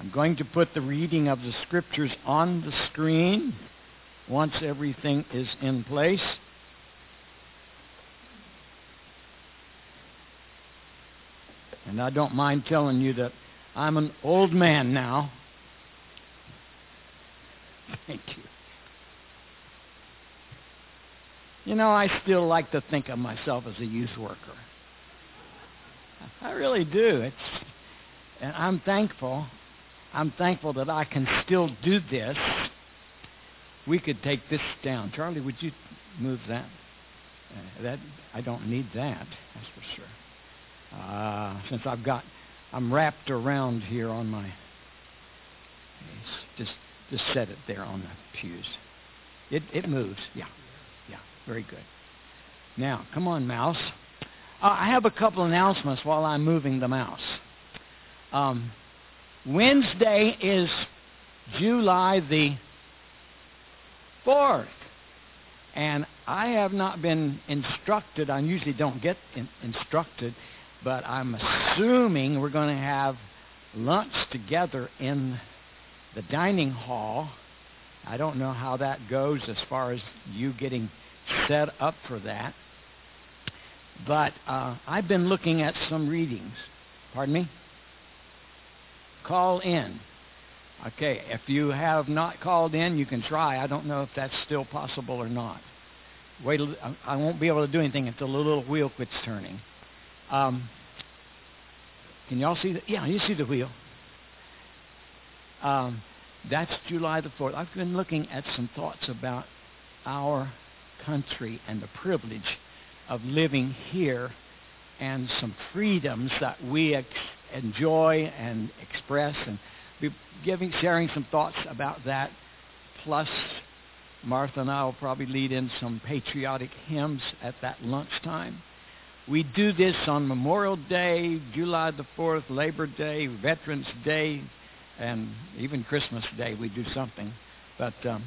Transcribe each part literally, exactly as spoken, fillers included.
I'm going to put the reading of the scriptures on the screen once everything is in place. And I don't mind telling you that I'm an old man now. Thank you. You know, I still like to think of myself as a youth worker. I really do. It's, and I'm thankful. I'm thankful that I can still do this. We could take this down. Charlie, would you move that? Uh, that I don't need that. That's for sure. Uh, since I've got, I'm wrapped around here on my. Just, just set it there on the pews. It, it moves. Yeah, yeah, very good. Now, come on, mouse. Uh, I have a couple announcements while I'm moving the mouse. Um, Wednesday is July the fourth. And I have not been instructed. I usually don't get in, instructed, but I'm assuming we're going to have lunch together in the dining hall. I don't know how that goes as far as you getting set up for that. But uh, I've been looking at some readings. Pardon me? Call in. Okay, if you have not called in, you can try. I don't know if that's still possible or not. Wait, I won't be able to do anything until the little wheel quits turning. Um, can y'all see that? Yeah, you see the wheel. Um, that's July the fourth. I've been looking at some thoughts about our country and the privilege of living here and some freedoms that we ex- enjoy and express, and be giving, sharing some thoughts about that. Plus, Martha and I will probably lead in some patriotic hymns at that lunchtime. We do this on Memorial Day, July the fourth, Labor Day, Veterans Day, and even Christmas Day we do something. But um,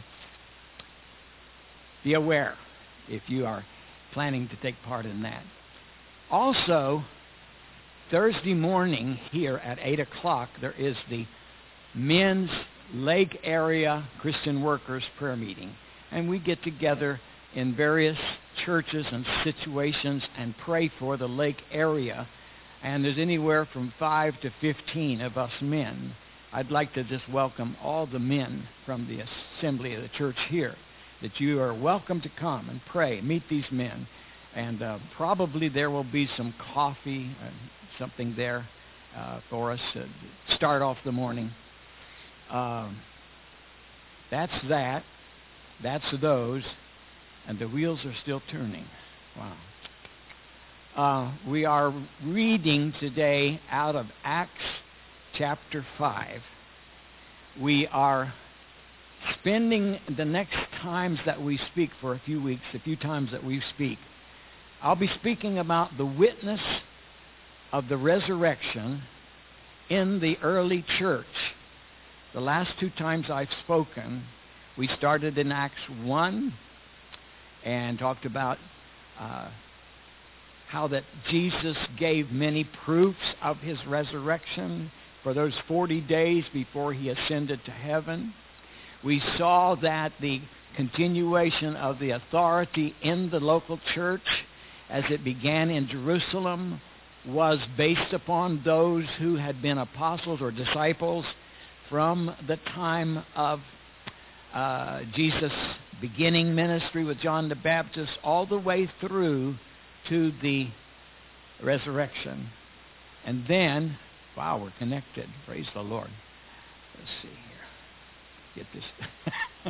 be aware if you are planning to take part in that. Also, Thursday morning here at eight o'clock, there is the Men's Lake Area Christian Workers Prayer Meeting. And we get together in various churches and situations and pray for the lake area. And there's anywhere from five to fifteen of us men. I'd like to just welcome all the men from the assembly of the church here, that you are welcome to come and pray, meet these men. And uh, probably there will be some coffee, uh, something there uh, for us to start off the morning. Um, that's that. That's those. And the wheels are still turning. Wow. Uh, we are reading today out of Acts chapter five. We are spending the next times that we speak for a few weeks, a few times that we speak. I'll be speaking about the witness of the resurrection in the early church. The last two times I've spoken, we started in Acts one and talked about uh, how that Jesus gave many proofs of his resurrection for those forty days before he ascended to heaven. We saw that the continuation of the authority in the local church as it began in Jerusalem was based upon those who had been apostles or disciples from the time of uh, Jesus' beginning ministry with John the Baptist all the way through to the resurrection. And then, wow, we're connected. Praise the Lord. Let's see here. Get this.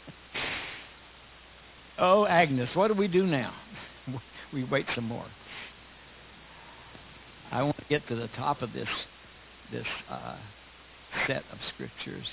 Oh, Agnes, what do we do now? We wait some more. I want to get to the top of this this uh, set of scriptures.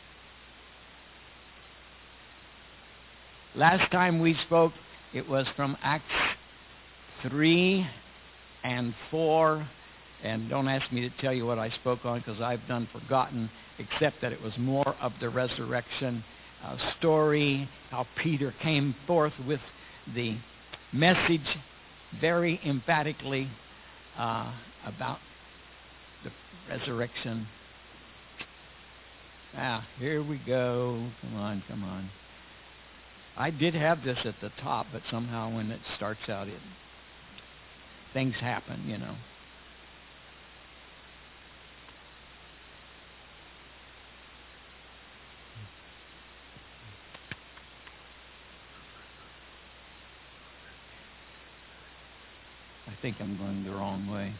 Last time we spoke, it was from Acts three and four. And don't ask me to tell you what I spoke on, because I've done forgotten, except that it was more of the resurrection uh, story, how Peter came forth with the message very emphatically uh, about the resurrection. Ah, here we go. Come on, come on. I did have this at the top, but somehow when it starts out, it things happen, you know. I think I'm going the wrong way.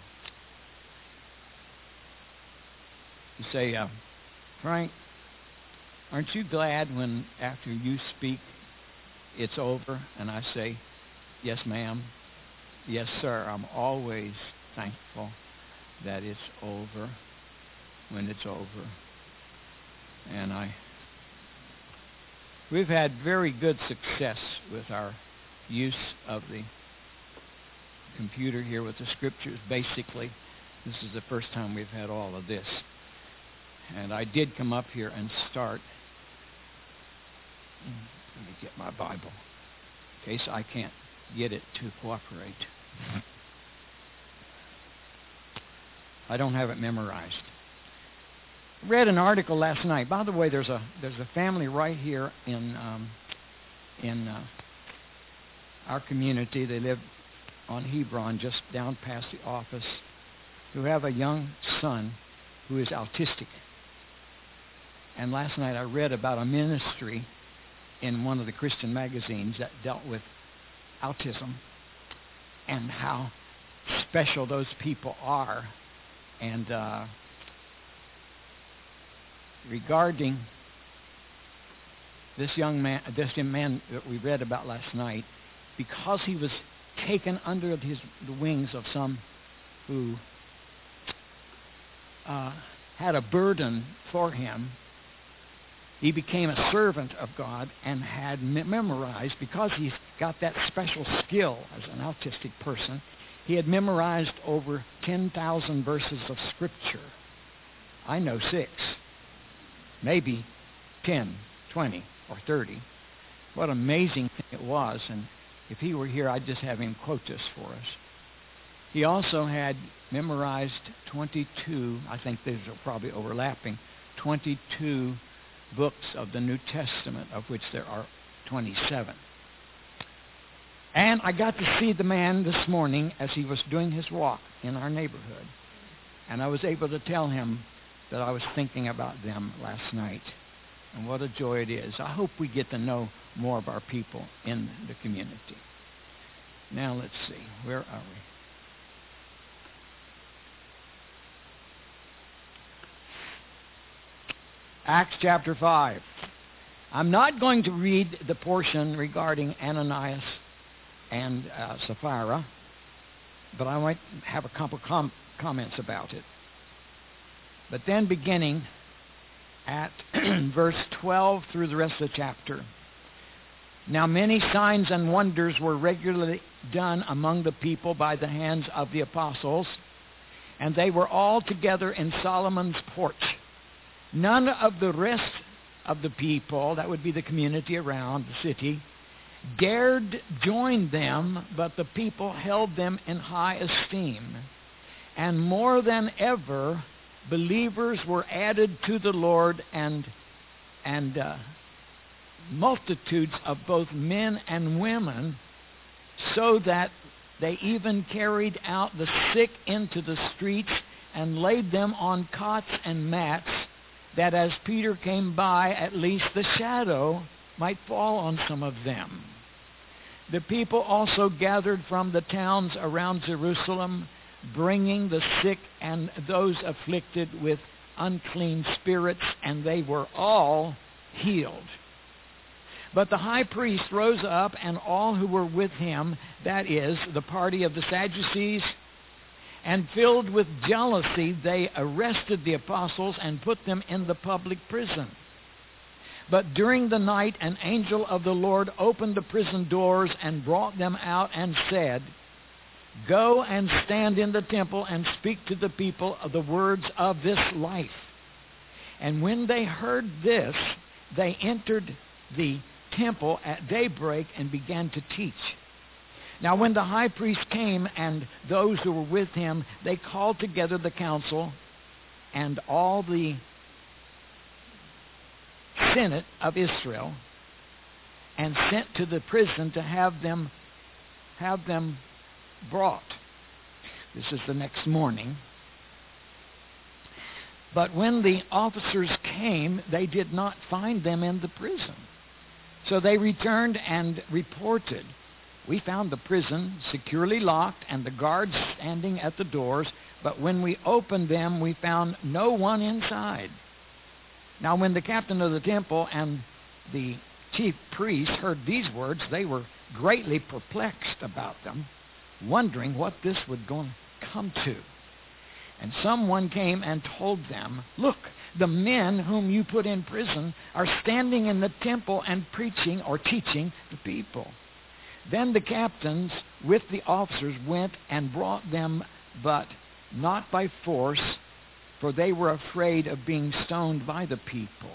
You say, uh, Frank, aren't you glad when after you speak it's over? And I say, yes, ma'am. Yes, sir. I'm always thankful that it's over when it's over. And I, we've had very good success with our use of the computer here with the scriptures. Basically, this is the first time we've had all of this. And I did come up here and start. Let me get my Bible in case I can't get it to cooperate. I don't have it memorized. Read an article last night. By the way, there's a there's a family right here in um, in uh, our community. They live on Hebron, just down past the office, who have a young son who is autistic. And last night I read about a ministry in one of the Christian magazines that dealt with autism and how special those people are. And uh, regarding this young man, this young man that we read about last night, because he was taken under his, the wings of some who uh, had a burden for him, he became a servant of God and had memorized, because he's got that special skill as an autistic person, he had memorized over ten thousand verses of Scripture. I know six, maybe ten, twenty, or thirty. What an amazing thing it was. And if he were here, I'd just have him quote this for us. He also had memorized twenty-two, I think these are probably overlapping, twenty-two books of the New Testament, of which there are twenty-seven. And I got to see the man this morning as he was doing his walk in our neighborhood. And I was able to tell him that I was thinking about them last night. And what a joy it is. I hope we get to know more of our people in the community. Now let's see. Where are we? Acts chapter five. I'm not going to read the portion regarding Ananias and uh, Sapphira, but I might have a couple com- comments about it. But then beginning at verse twelve through the rest of the chapter. Now many signs and wonders were regularly done among the people by the hands of the apostles, and they were all together in Solomon's porch. None of the rest of the people, that would be the community around the city, dared join them, but the people held them in high esteem. And more than ever, believers were added to the Lord, and and uh, multitudes of both men and women, so that they even carried out the sick into the streets and laid them on cots and mats, that as Peter came by, at least the shadow might fall on some of them. The people also gathered from the towns around Jerusalem, bringing the sick and those afflicted with unclean spirits, and they were all healed. But the high priest rose up, and all who were with him, that is, the party of the Sadducees, and filled with jealousy, they arrested the apostles and put them in the public prison. But during the night, an angel of the Lord opened the prison doors and brought them out and said, "Go and stand in the temple and speak to the people of the words of this life." And when they heard this, they entered the temple at daybreak and began to teach. Now when the high priest came and those who were with him, they called together the council and all the Senate of Israel and sent to the prison to have them have them brought. This is the next morning. But when the officers came, they did not find them in the prison. So they returned and reported, "We found the prison securely locked and the guards standing at the doors, but when we opened them, we found no one inside." Now when the captain of the temple and the chief priests heard these words, they were greatly perplexed about them, wondering what this would go come to. And someone came and told them, "Look, the men whom you put in prison are standing in the temple and preaching or teaching the people." Then the captains with the officers went and brought them, but not by force, for they were afraid of being stoned by the people.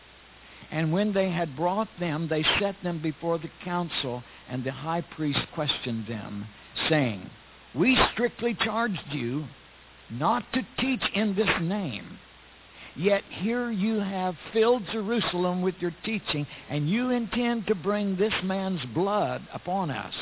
And when they had brought them, they set them before the council, and the high priest questioned them, saying, "We strictly charged you not to teach in this name. Yet here you have filled Jerusalem with your teaching, and you intend to bring this man's blood upon us."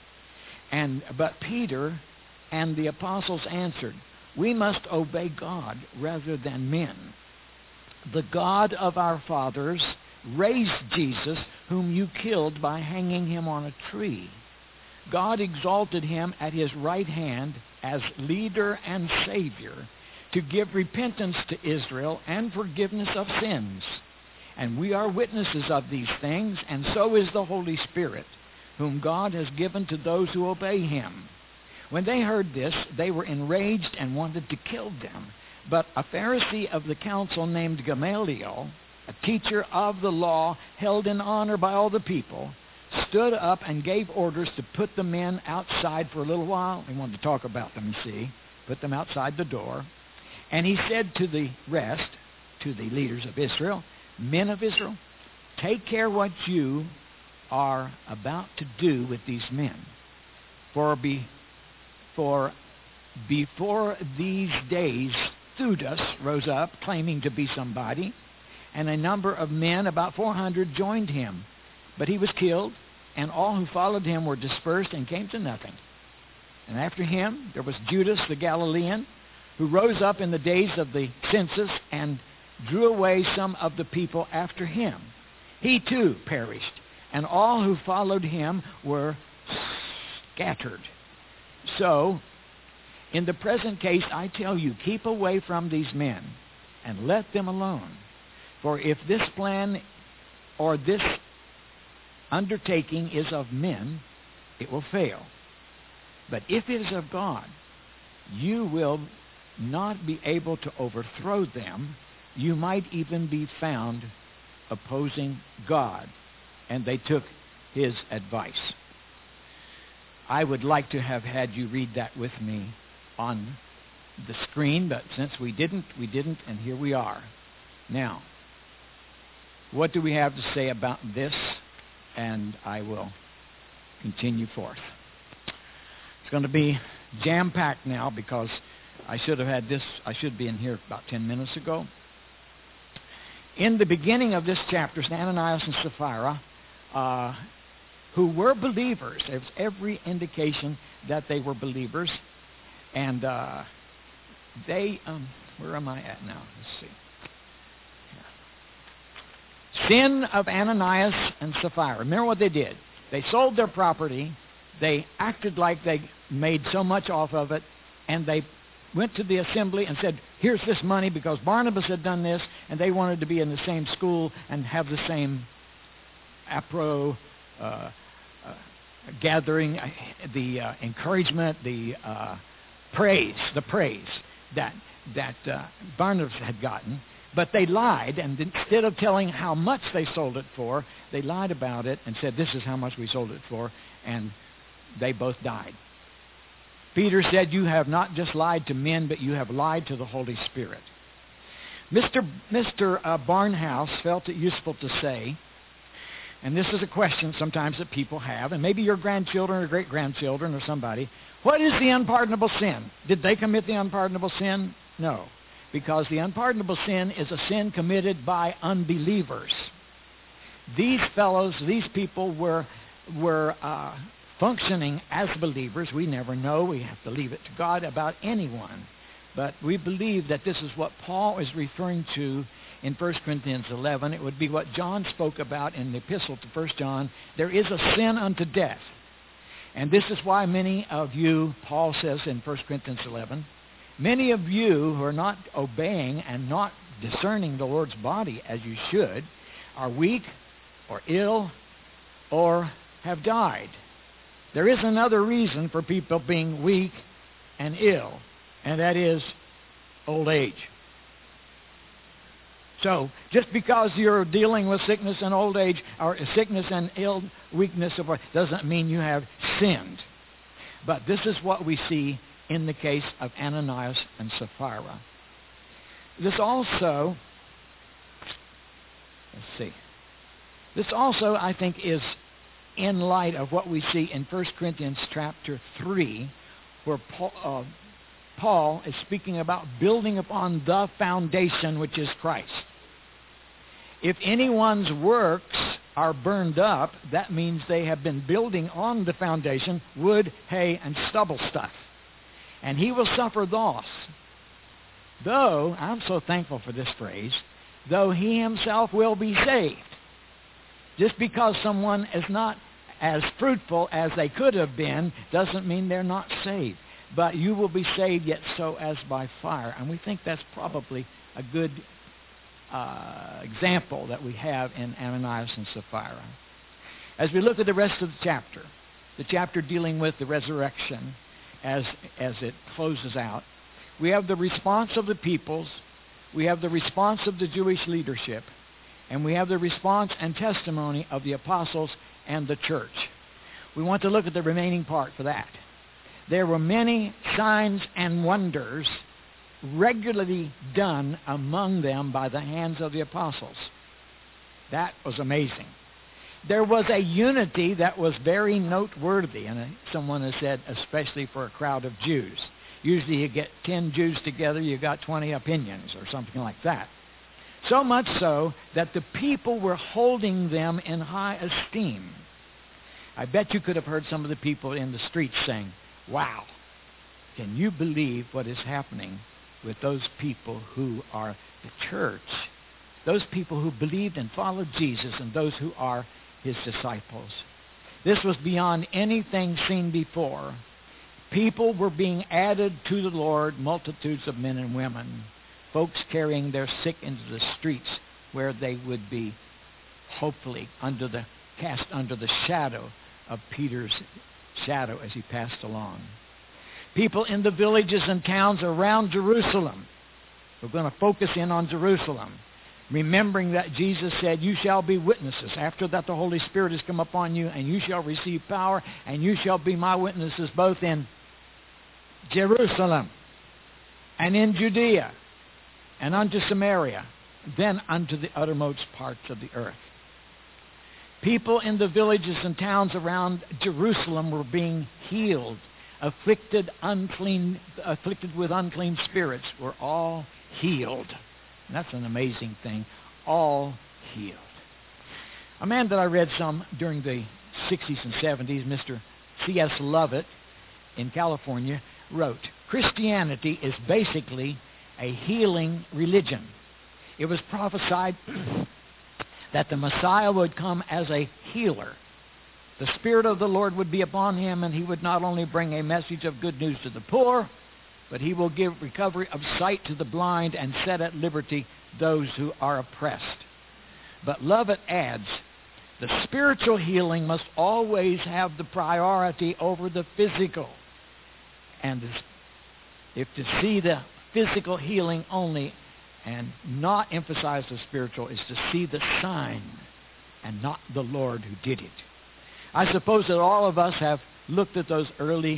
And but Peter and the apostles answered, "We must obey God rather than men. The God of our fathers raised Jesus, whom you killed by hanging him on a tree. God exalted him at his right hand as leader and Savior, to give repentance to Israel and forgiveness of sins. And we are witnesses of these things, and so is the Holy Spirit, whom God has given to those who obey him." When they heard this, they were enraged and wanted to kill them. But a Pharisee of the council named Gamaliel, a teacher of the law held in honor by all the people, stood up and gave orders to put the men outside for a little while. He wanted to talk about them, you see. Put them outside the door. And he said to the rest, to the leaders of Israel, "Men of Israel, take care what you are about to do with these men. For, be, for before these days, Theudas rose up, claiming to be somebody, and a number of men, about four hundred, joined him. But he was killed, and all who followed him were dispersed and came to nothing. And after him there was Judas the Galilean, who rose up in the days of the census and drew away some of the people after him. He too perished, and all who followed him were scattered. So, in the present case, I tell you, keep away from these men and let them alone. For if this plan or this undertaking is of men, it will fail. But if it is of God, you will not be able to overthrow them. You might even be found opposing God." And they took his advice. I would like to have had you read that with me on the screen, but since we didn't, we didn't, and here we are. Now, what do we have to say about this? And I will continue forth. It's going to be jam-packed now because I should have had this, I should be in here about ten minutes ago. In the beginning of this chapter, Ananias and Sapphira, uh, who were believers, there was every indication that they were believers, and uh, they, um, where am I at now? Let's see. Sin of Ananias and Sapphira. Remember what they did. They sold their property. They acted like they made so much off of it. And they went to the assembly and said, "Here's this money," because Barnabas had done this. And they wanted to be in the same school and have the same apro uh, uh, gathering, uh, the uh, encouragement, the uh, praise, the praise that, that uh, Barnabas had gotten. But they lied, and instead of telling how much they sold it for, they lied about it and said, "This is how much we sold it for," and they both died. Peter said, "You have not just lied to men, but you have lied to the Holy Spirit." Mister Mister Uh, Barnhouse felt it useful to say, and this is a question sometimes that people have, and maybe your grandchildren or great-grandchildren or somebody, what is the unpardonable sin? Did they commit the unpardonable sin? No. Because the unpardonable sin is a sin committed by unbelievers. these fellows, these people were, were uh, functioning as believers. We never know. We have to leave it to God about anyone. But we believe that this is what Paul is referring to in First Corinthians eleven. It would be what John spoke about in the epistle to First John. There is a sin unto death. And this is why many of you, Paul says in First Corinthians eleven, many of you who are not obeying and not discerning the Lord's body as you should are weak or ill or have died. There is another reason for people being weak and ill, and that is old age. So, just because you're dealing with sickness and old age, or sickness and ill weakness, doesn't mean you have sinned. But this is what we see in the case of Ananias and Sapphira. This also, let's see, this also, I think, is in light of what we see in First Corinthians chapter three, where Paul, uh, Paul is speaking about building upon the foundation, which is Christ. If anyone's works are burned up, that means they have been building on the foundation, wood, hay, and stubble stuff. And he will suffer loss. Though, I'm so thankful for this phrase, though he himself will be saved. Just because someone is not as fruitful as they could have been doesn't mean they're not saved. But you will be saved, yet so as by fire. And we think that's probably a good uh, example that we have in Ananias and Sapphira. As we look at the rest of the chapter, the chapter dealing with the resurrection as, as it closes out, we have the response of the peoples, we have the response of the Jewish leadership, and we have the response and testimony of the apostles and the church. We want to look at the remaining part for that. There were many signs and wonders regularly done among them by the hands of the apostles. That was amazing. There was a unity that was very noteworthy, and someone has said, especially for a crowd of Jews. Usually you get ten Jews together, you got twenty opinions or something like that. So much so that the people were holding them in high esteem. I bet you could have heard some of the people in the streets saying, wow, can you believe what is happening with those people who are the church, those people who believed and followed Jesus and those who are his disciples? This was beyond anything seen before. People were being added to the Lord, multitudes of men and women, folks carrying their sick into the streets where they would be hopefully under the cast under the shadow of Peter's shadow as he passed along. People in the villages and towns around Jerusalem. We're going to focus in on Jerusalem, remembering that Jesus said, you shall be witnesses. After that, the Holy Spirit has come upon you, and you shall receive power, and you shall be my witnesses both in Jerusalem and in Judea and unto Samaria, then unto the uttermost parts of the earth. People in the villages and towns around Jerusalem were being healed. Afflicted, unclean, afflicted with unclean spirits were all healed. And that's an amazing thing. All healed. A man that I read some during the sixties and seventies, Mister C S Lovett in California, wrote, Christianity is basically a healing religion. It was prophesied that the Messiah would come as a healer. The Spirit of the Lord would be upon him, and he would not only bring a message of good news to the poor, but he will give recovery of sight to the blind and set at liberty those who are oppressed. But Lovett adds, the spiritual healing must always have the priority over the physical. And if to see the physical healing only and not emphasize the spiritual is to see the sign and not the Lord who did it. I suppose that all of us have looked at those early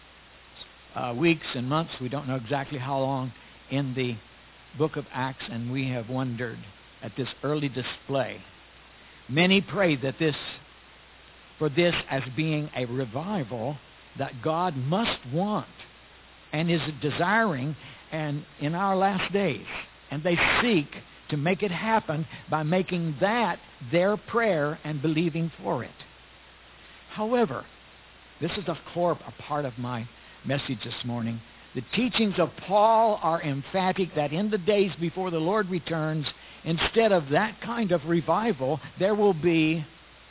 uh, weeks and months, we don't know exactly how long, in the book of Acts, and we have wondered at this early display. Many prayed that this, for this as being a revival that God must want and is desiring and in our last days. And they seek to make it happen by making that their prayer and believing for it. However, this is a core a part of my message this morning. The teachings of Paul are emphatic that in the days before the Lord returns, instead of that kind of revival, there will be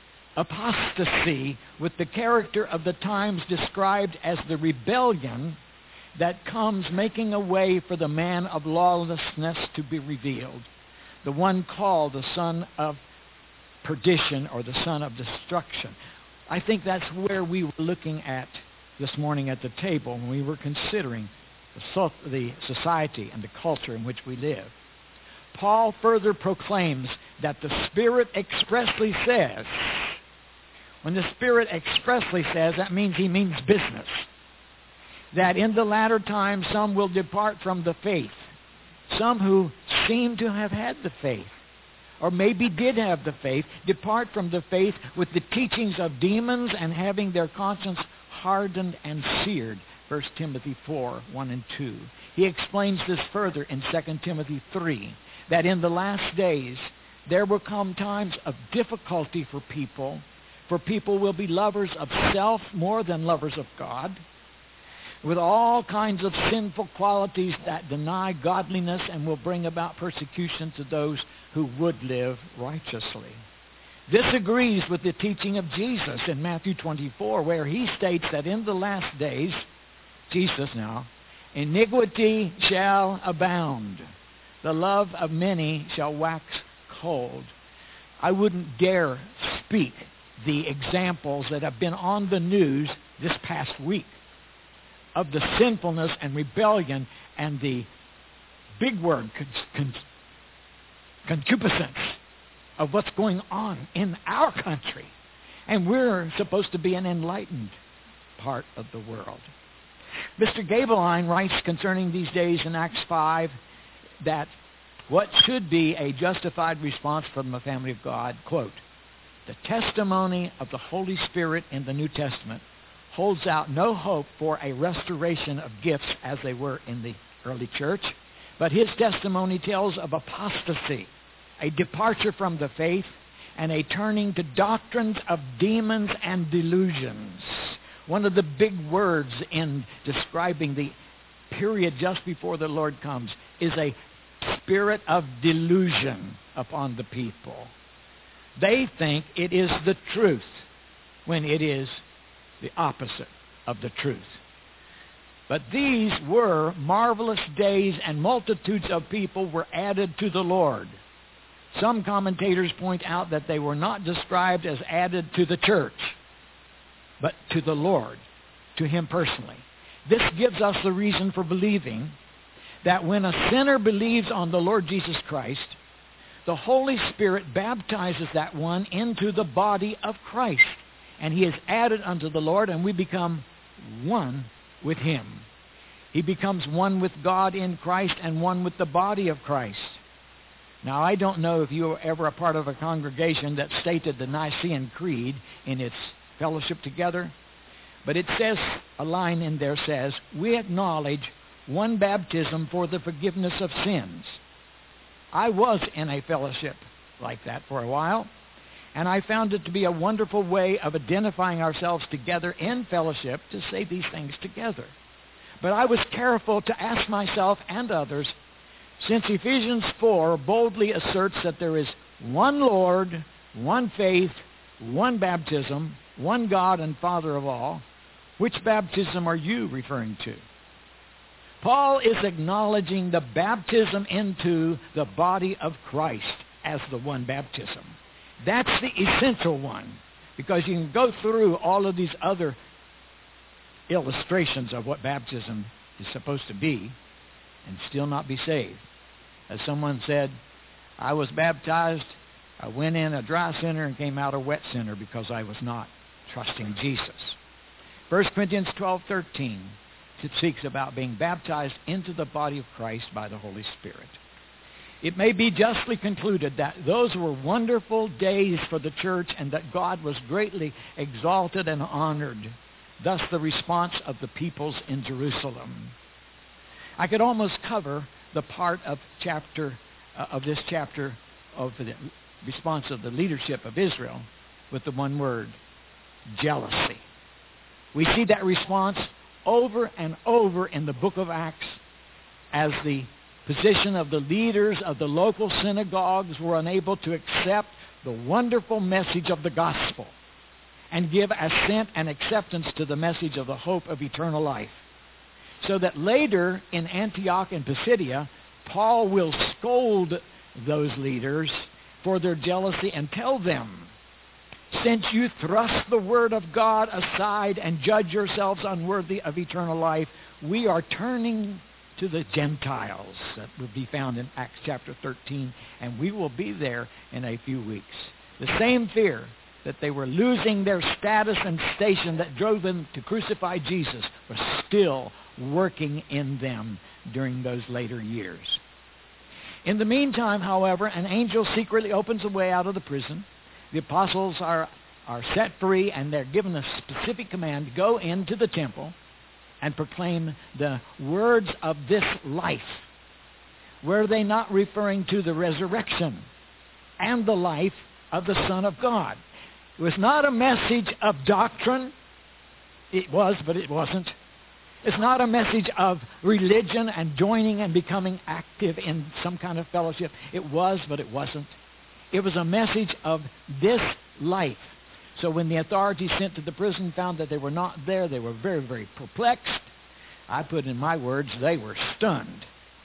apostasy with the character of the times described as the rebellion that comes making a way for the man of lawlessness to be revealed, the one called the son of perdition or the son of destruction. I think that's where we were looking at this morning at the table when we were considering the, so- the society and the culture in which we live. Paul further proclaims that the Spirit expressly says, when the Spirit expressly says, that means he means business, that in the latter times some will depart from the faith, some who seem to have had the faith, or maybe did have the faith, depart from the faith with the teachings of demons and having their conscience hardened and seared. First Timothy four, one and two. He explains this further in Second Timothy three, that in the last days there will come times of difficulty for people, for people will be lovers of self more than lovers of God, with all kinds of sinful qualities that deny godliness and will bring about persecution to those who would live righteously. This agrees with the teaching of Jesus in Matthew twenty-four, where he states that in the last days, Jesus now, iniquity shall abound. The love of many shall wax cold. I wouldn't dare speak the examples that have been on the news this past week of the sinfulness and rebellion and the big word con- con- concupiscence of what's going on in our country. And we're supposed to be an enlightened part of the world. Mister Gabeline writes concerning these days in Acts five that what should be a justified response from the family of God, quote, the testimony of the Holy Spirit in the New Testament holds out no hope for a restoration of gifts as they were in the early church, but his testimony tells of apostasy, a departure from the faith, and a turning to doctrines of demons and delusions. One of the big words in describing the period just before the Lord comes is a spirit of delusion upon the people. They think it is the truth when it is the opposite of the truth. But these were marvelous days, and multitudes of people were added to the Lord. Some commentators point out that they were not described as added to the church, but to the Lord, to him personally. This gives us the reason for believing that when a sinner believes on the Lord Jesus Christ, the Holy Spirit baptizes that one into the body of Christ. And he is added unto the Lord, and we become one with him. He becomes one with God in Christ and one with the body of Christ. Now, I don't know if you were ever a part of a congregation that stated the Nicene Creed in its fellowship together, but it says, a line in there says, we acknowledge one baptism for the forgiveness of sins. I was in a fellowship like that for a while, and I found it to be a wonderful way of identifying ourselves together in fellowship to say these things together. But I was careful to ask myself and others, since Ephesians four boldly asserts that there is one Lord, one faith, one baptism, one God and Father of all, which baptism are you referring to? Paul is acknowledging the baptism into the body of Christ as the one baptism. That's the essential one, because you can go through all of these other illustrations of what baptism is supposed to be and still not be saved. As someone said, I was baptized, I went in a dry sinner and came out a wet sinner because I was not trusting Jesus. First Corinthians twelve thirteen it speaks about being baptized into the body of Christ by the Holy Spirit. It may be justly concluded that those were wonderful days for the church and that God was greatly exalted and honored. Thus the response of the peoples in Jerusalem. I could almost cover the part of chapter uh, of this chapter of the response of the leadership of Israel with the one word, jealousy. We see that response over and over in the book of Acts as the position of the leaders of the local synagogues were unable to accept the wonderful message of the gospel and give assent and acceptance to the message of the hope of eternal life. So that later in Antioch and Pisidia, Paul will scold those leaders for their jealousy and tell them, since you thrust the word of God aside and judge yourselves unworthy of eternal life, we are turning to the Gentiles. That will be found in Acts chapter thirteen, and we will be there in a few weeks. The same fear that they were losing their status and station that drove them to crucify Jesus was still working in them during those later years. In the meantime, however, an angel secretly opens a way out of the prison. The apostles are, are set free, and they're given a specific command to go into the temple and proclaim the words of this life. Were they not referring to the resurrection and the life of the Son of God? It was not a message of doctrine. It was, but it wasn't. It's not a message of religion and joining and becoming active in some kind of fellowship. It was, but it wasn't. It was a message of this life. So when the authorities sent to the prison found that they were not there, they were very, very perplexed. I put in my words, they were stunned.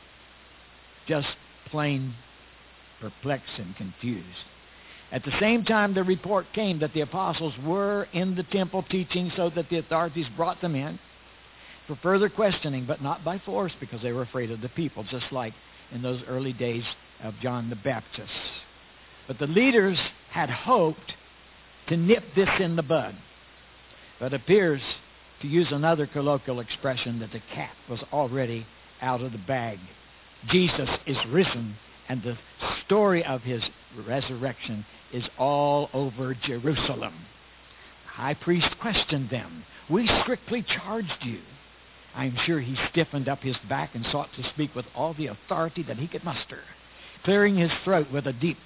Just plain perplexed and confused. At the same time, the report came that the apostles were in the temple teaching, so that the authorities brought them in for further questioning, but not by force, because they were afraid of the people, just like in those early days of John the Baptist. But the leaders had hoped to nip this in the bud. But it appears, to use another colloquial expression, that the cat was already out of the bag. Jesus is risen, and the story of his resurrection is all over Jerusalem. The high priest questioned them. We strictly charged you. I'm sure he stiffened up his back and sought to speak with all the authority that he could muster, clearing his throat with a deep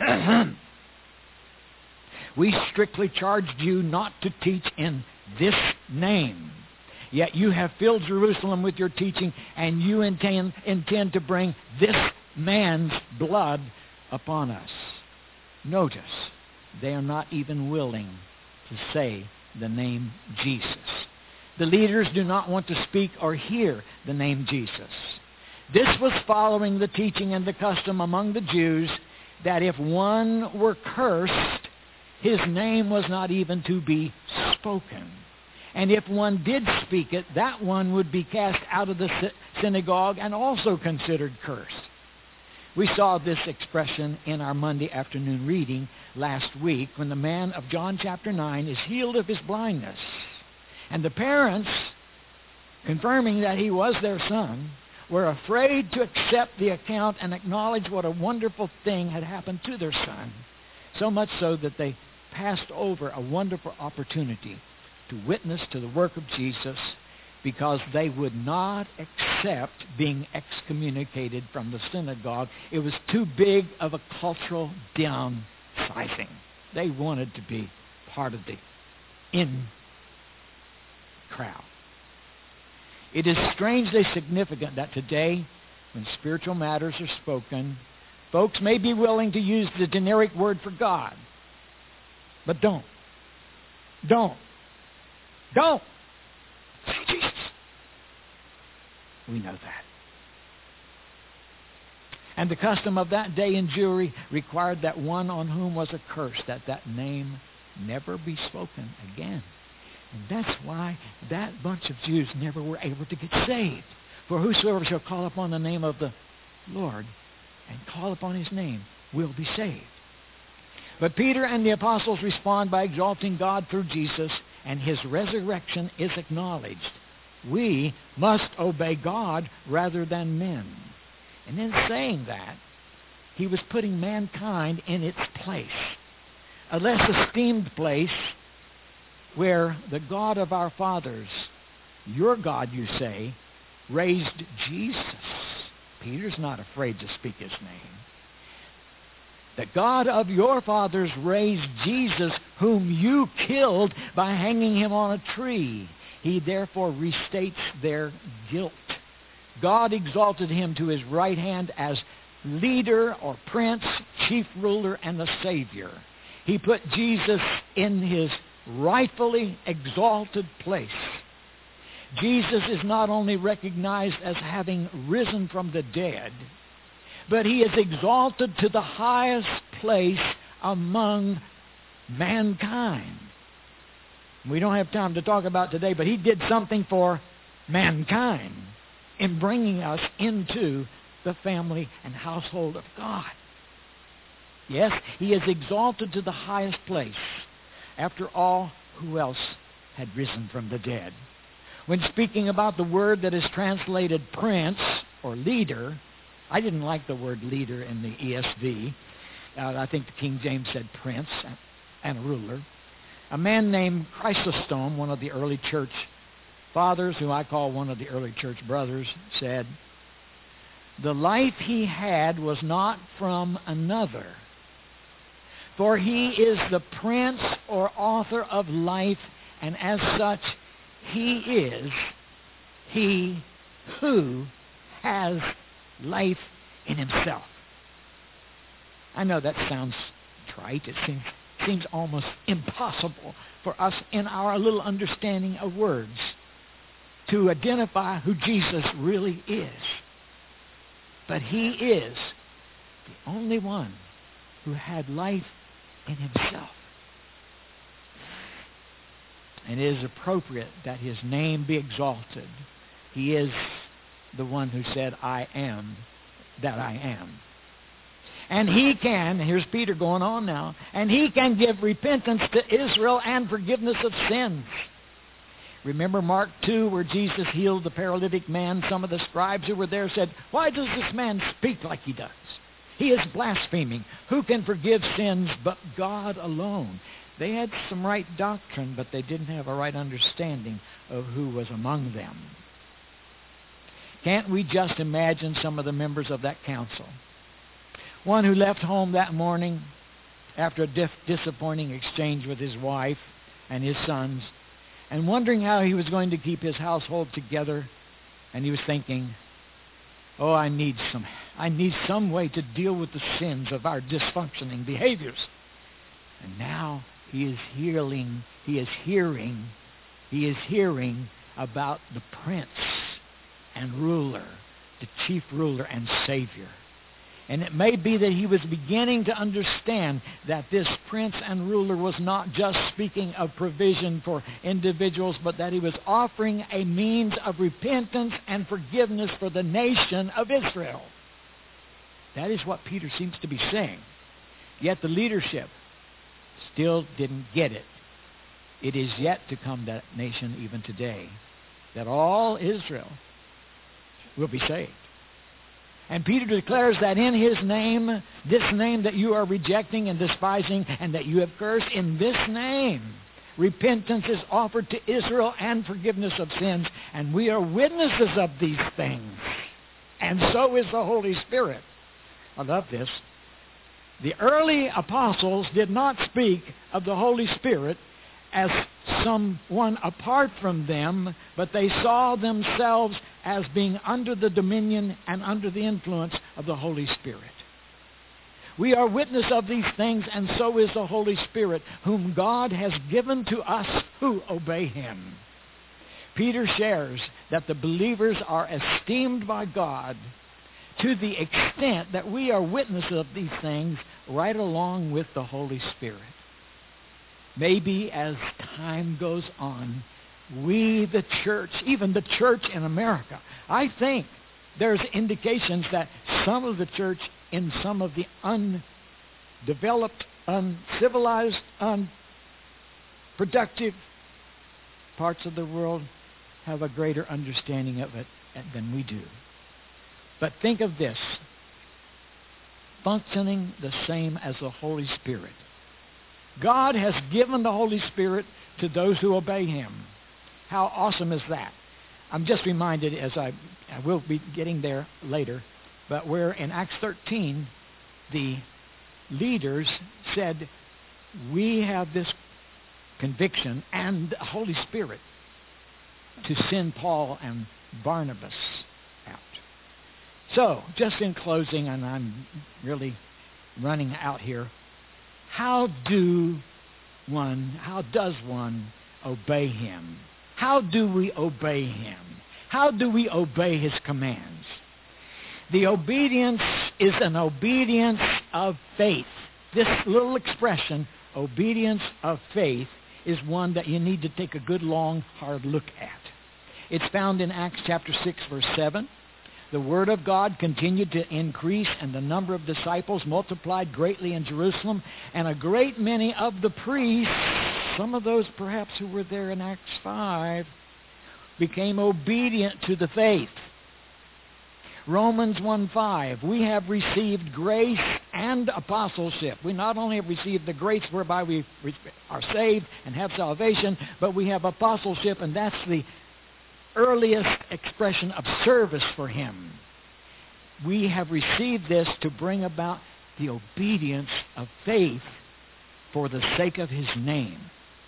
We strictly charged you not to teach in this name. Yet you have filled Jerusalem with your teaching, and you intend, intend to bring this man's blood upon us. Notice, they are not even willing to say the name Jesus. The leaders do not want to speak or hear the name Jesus. This was following the teaching and the custom among the Jews that if one were cursed, his name was not even to be spoken. And if one did speak it, that one would be cast out of the synagogue and also considered cursed. We saw this expression in our Monday afternoon reading last week when the man of John chapter nine is healed of his blindness. And the parents, confirming that he was their son, were afraid to accept the account and acknowledge what a wonderful thing had happened to their son, so much so that they passed over a wonderful opportunity to witness to the work of Jesus because they would not accept being excommunicated from the synagogue. It was too big of a cultural downsizing. They wanted to be part of the in crowd. It is strangely significant that today, when spiritual matters are spoken, folks may be willing to use the generic word for God. But don't. Don't. Don't. Say Jesus. We know that. And the custom of that day in Jewry required that one on whom was a curse, that that name never be spoken again. And that's why that bunch of Jews never were able to get saved. For whosoever shall call upon the name of the Lord and call upon his name will be saved. But Peter and the apostles respond by exalting God through Jesus, and his resurrection is acknowledged. We must obey God rather than men. And in saying that, he was putting mankind in its place, a less esteemed place where the God of our fathers, your God, you say, raised Jesus. Peter's not afraid to speak his name. The God of your fathers raised Jesus, whom you killed by hanging him on a tree. He therefore restates their guilt. God exalted him to his right hand as leader or prince, chief ruler, and the Savior. He put Jesus in his rightfully exalted place. Jesus is not only recognized as having risen from the dead, but he is exalted to the highest place among mankind. We don't have time to talk about today, but he did something for mankind in bringing us into the family and household of God. Yes, he is exalted to the highest place. After all, who else had risen from the dead? When speaking about the word that is translated prince or leader, I didn't like the word leader in the E S V. Uh, I think the King James said prince and ruler. A man named Chrysostom, one of the early church fathers, who I call one of the early church brothers, said, "The life he had was not from another, for he is the prince or author of life, and as such he is he who has life in himself." I know that sounds trite. It seems, seems almost impossible for us in our little understanding of words to identify who Jesus really is. But he is the only one who had life in himself. And it is appropriate that his name be exalted. He is the one who said, "I am that I am." And he can, here's Peter going on now, and he can give repentance to Israel and forgiveness of sins. Remember Mark two, where Jesus healed the paralytic man? Some of the scribes who were there said, "Why does this man speak like he does? He is blaspheming. Who can forgive sins but God alone?" They had some right doctrine, but they didn't have a right understanding of who was among them. Can't we just imagine some of the members of that council? One who left home that morning after a dif- disappointing exchange with his wife and his sons, and wondering how he was going to keep his household together, and he was thinking, "Oh, I need some, I need some way to deal with the sins of our dysfunctioning behaviors." And now he is hearing, he is hearing, he is hearing about the prince and ruler, the chief ruler and Savior. And it may be that he was beginning to understand that this prince and ruler was not just speaking of provision for individuals, but that he was offering a means of repentance and forgiveness for the nation of Israel. That is what Peter seems to be saying. Yet the leadership still didn't get it. It is yet to come that nation even today, that all Israel will be saved. And Peter declares that in his name, this name that you are rejecting and despising and that you have cursed, in this name, repentance is offered to Israel and forgiveness of sins. And we are witnesses of these things. And so is the Holy Spirit. I love this. The early apostles did not speak of the Holy Spirit as someone apart from them, but they saw themselves as being under the dominion and under the influence of the Holy Spirit. We are witness of these things, and so is the Holy Spirit, whom God has given to us who obey him. Peter shares that the believers are esteemed by God to the extent that we are witnesses of these things right along with the Holy Spirit. Maybe as time goes on, we, the church, even the church in America, I think there's indications that some of the church in some of the undeveloped, uncivilized, unproductive parts of the world have a greater understanding of it than we do. But think of this, functioning the same as the Holy Spirit. God has given the Holy Spirit to those who obey him. How awesome is that? I'm just reminded, as I, I will be getting there later, but where in Acts thirteen, the leaders said, we have this conviction and the Holy Spirit to send Paul and Barnabas out. So, just in closing, and I'm really running out here, how do one, how does one obey him? How do we obey him? How do we obey his commands? The obedience is an obedience of faith. This little expression, obedience of faith, is one that you need to take a good, long, hard look at. It's found in Acts chapter six, verse seven. The word of God continued to increase, and the number of disciples multiplied greatly in Jerusalem, and a great many of the priests, some of those perhaps who were there in Acts five, became obedient to the faith. Romans one five, we have received grace and apostleship. We not only have received the grace whereby we are saved and have salvation, but we have apostleship, and that's the earliest expression of service for him. We have received this to bring about the obedience of faith for the sake of his name.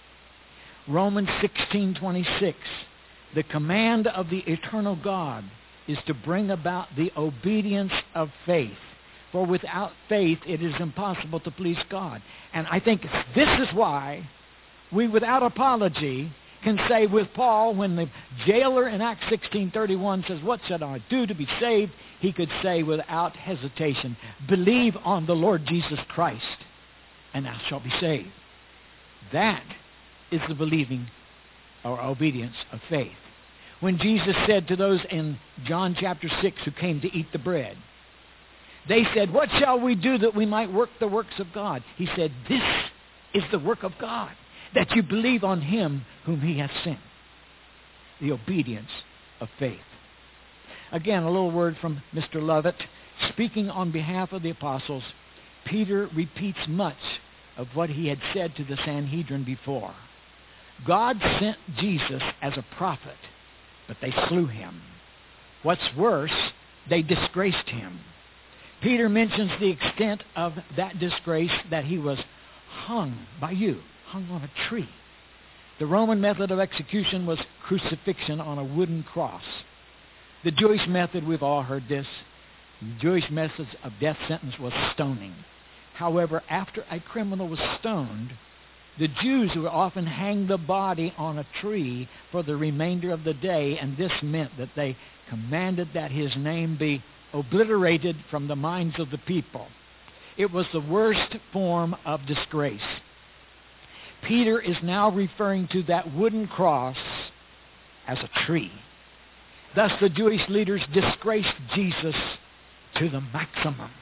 Romans sixteen twenty-six, the command of the eternal God is to bring about the obedience of faith. For without faith it is impossible to please God. And I think this is why we, without apology, can say with Paul, when the jailer in Acts sixteen thirty-one says, what should I do to be saved? He could say without hesitation, believe on the Lord Jesus Christ, and thou shalt be saved. That is the believing or obedience of faith. When Jesus said to those in John chapter six who came to eat the bread, they said, what shall we do that we might work the works of God? He said, this is the work of God, that you believe on him whom he hath sent. The obedience of faith. Again, a little word from Mister Lovett. Speaking on behalf of the apostles, Peter repeats much of what he had said to the Sanhedrin before. God sent Jesus as a prophet, but they slew him. What's worse, they disgraced him. Peter mentions the extent of that disgrace, that he was hung by you, hung on a tree. The Roman method of execution was crucifixion on a wooden cross. The Jewish method, we've all heard this, the Jewish method of death sentence was stoning. However, after a criminal was stoned, the Jews would often hang the body on a tree for the remainder of the day, and this meant that they commanded that his name be obliterated from the minds of the people. It was the worst form of disgrace. Peter is now referring to that wooden cross as a tree. Thus the Jewish leaders disgraced Jesus to the maximum,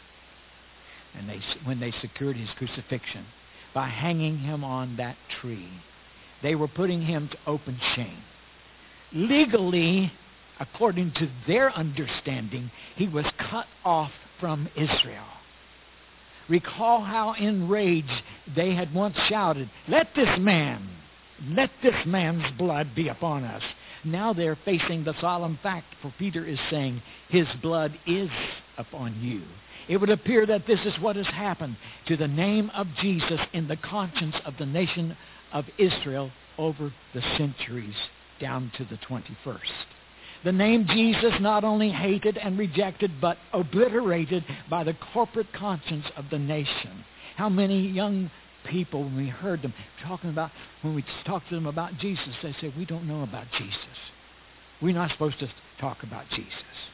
and they, when they secured his crucifixion by hanging him on that tree. They were putting him to open shame. Legally, according to their understanding, he was cut off from Israel. Recall how enraged they had once shouted, let this man, let this man's blood be upon us. Now they're facing the solemn fact, for Peter is saying, his blood is upon you. It would appear that this is what has happened to the name of Jesus in the conscience of the nation of Israel over the centuries down to the twenty-first. The name Jesus not only hated and rejected, but obliterated by the corporate conscience of the nation. How many young people, when we heard them talking about, when we talked to them about Jesus, they said, we don't know about Jesus. We're not supposed to talk about Jesus.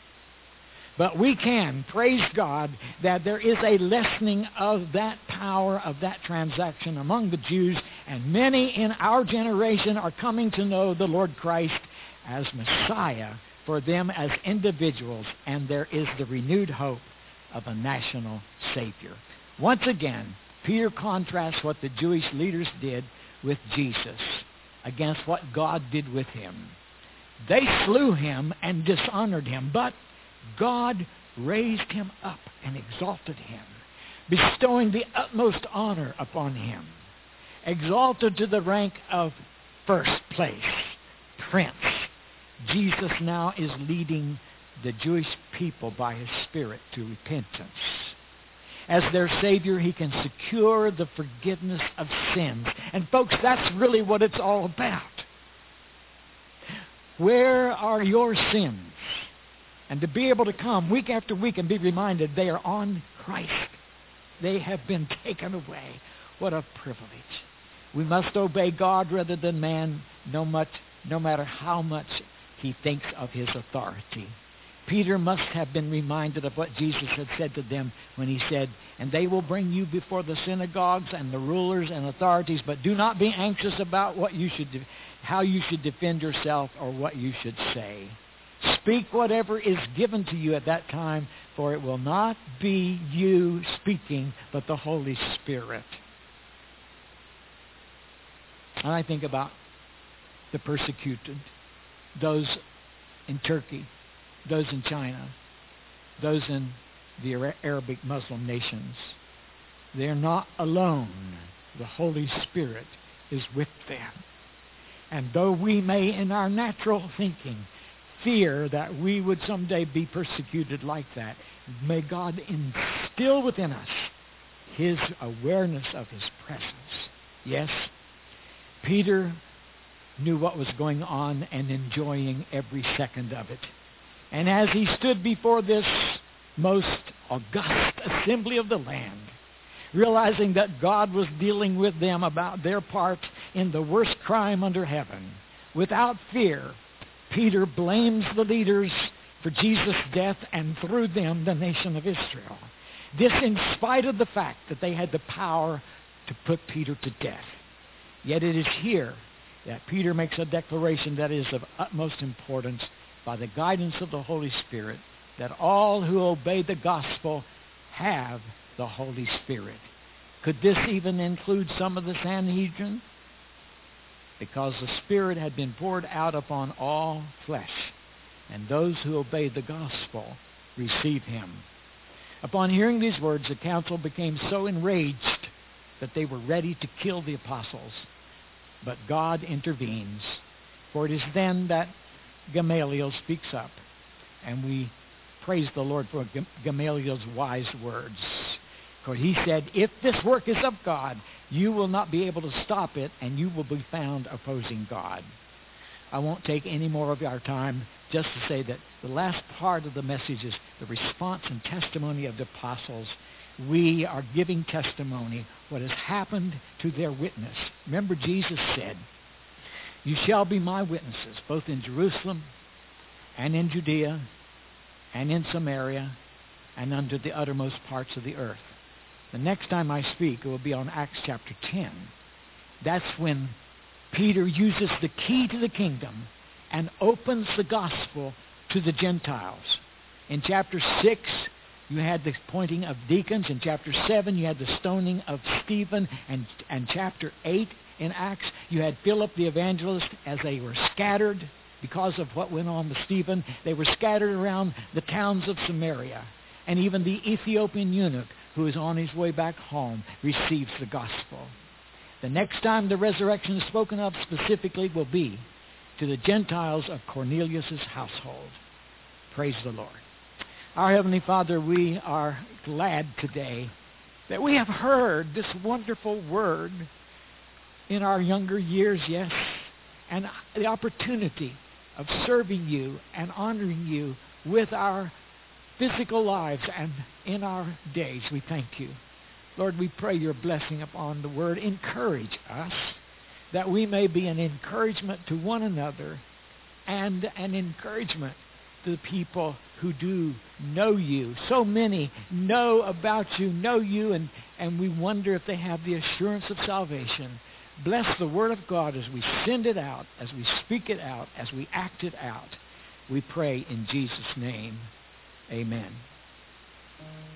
But we can, praise God, that there is a lessening of that power of that transaction among the Jews, and many in our generation are coming to know the Lord Christ as Messiah for them as individuals, and there is the renewed hope of a national Savior. Once again, Peter contrasts what the Jewish leaders did with Jesus against what God did with him. They slew him and dishonored him, but God raised him up and exalted him, bestowing the utmost honor upon him, exalted to the rank of first place, prince. Jesus now is leading the Jewish people by his Spirit to repentance. as their Savior, he can secure the forgiveness of sins. And folks, that's really what it's all about. Where are your sins? And to be able to come week after week and be reminded they are on Christ. They have been taken away. What a privilege. We must obey God rather than man, no much, no matter how much he thinks of his authority. Peter must have been reminded of what Jesus had said to them when he said, "And they will bring you before the synagogues and the rulers and authorities, but do not be anxious about what you should do, how you should defend yourself or what you should say. Speak whatever is given to you at that time, for it will not be you speaking, but the Holy Spirit." And I think about the persecuted, those in Turkey, those in China, those in the Arabic Muslim nations. They're not alone. The Holy Spirit is with them. And though we may, in our natural thinking, fear that we would someday be persecuted like that, may God instill within us his awareness of his presence. Yes, Peter knew what was going on and enjoying every second of it. And as he stood before this most august assembly of the land, realizing that God was dealing with them about their part in the worst crime under heaven, without fear, Peter blames the leaders for Jesus' death and through them the nation of Israel. This in spite of the fact that they had the power to put Peter to death. Yet it is here that Peter makes a declaration that is of utmost importance by the guidance of the Holy Spirit, that all who obey the gospel have the Holy Spirit. Could this even include some of the Sanhedrin? Because the Spirit had been poured out upon all flesh, and those who obey the gospel receive him. Upon hearing these words, the council became so enraged that they were ready to kill the apostles. But God intervenes, for it is then that Gamaliel speaks up, and we praise the Lord for Gamaliel's wise words. For he said, "If this work is of God, you will not be able to stop it, and you will be found opposing God." I won't take any more of our time, just to say that the last part of the message is the response and testimony of the apostles. We are giving testimony what has happened to their witness. Remember, Jesus said, "You shall be my witnesses, both in Jerusalem and in Judea and in Samaria and unto the uttermost parts of the earth." The next time I speak, it will be on Acts chapter ten. That's when Peter uses the key to the kingdom and opens the gospel to the Gentiles. In chapter six, you had the appointing of deacons. In chapter seven, you had the stoning of Stephen. And, and chapter eight in Acts, you had Philip the evangelist as they were scattered because of what went on with Stephen. They were scattered around the towns of Samaria. And even the Ethiopian eunuch, who is on his way back home, receives the gospel. The next time the resurrection is spoken of specifically will be to the Gentiles of Cornelius' household. Praise the Lord. Our Heavenly Father, we are glad today that we have heard this wonderful word in our younger years, yes, and the opportunity of serving you and honoring you with our physical lives and in our days. We thank you. Lord, we pray your blessing upon the word. Encourage us that we may be an encouragement to one another and an encouragement to the people who do know you. So many know about you, know you, and, and we wonder if they have the assurance of salvation. Bless the word of God as we send it out, as we speak it out, as we act it out. We pray in Jesus' name. Amen.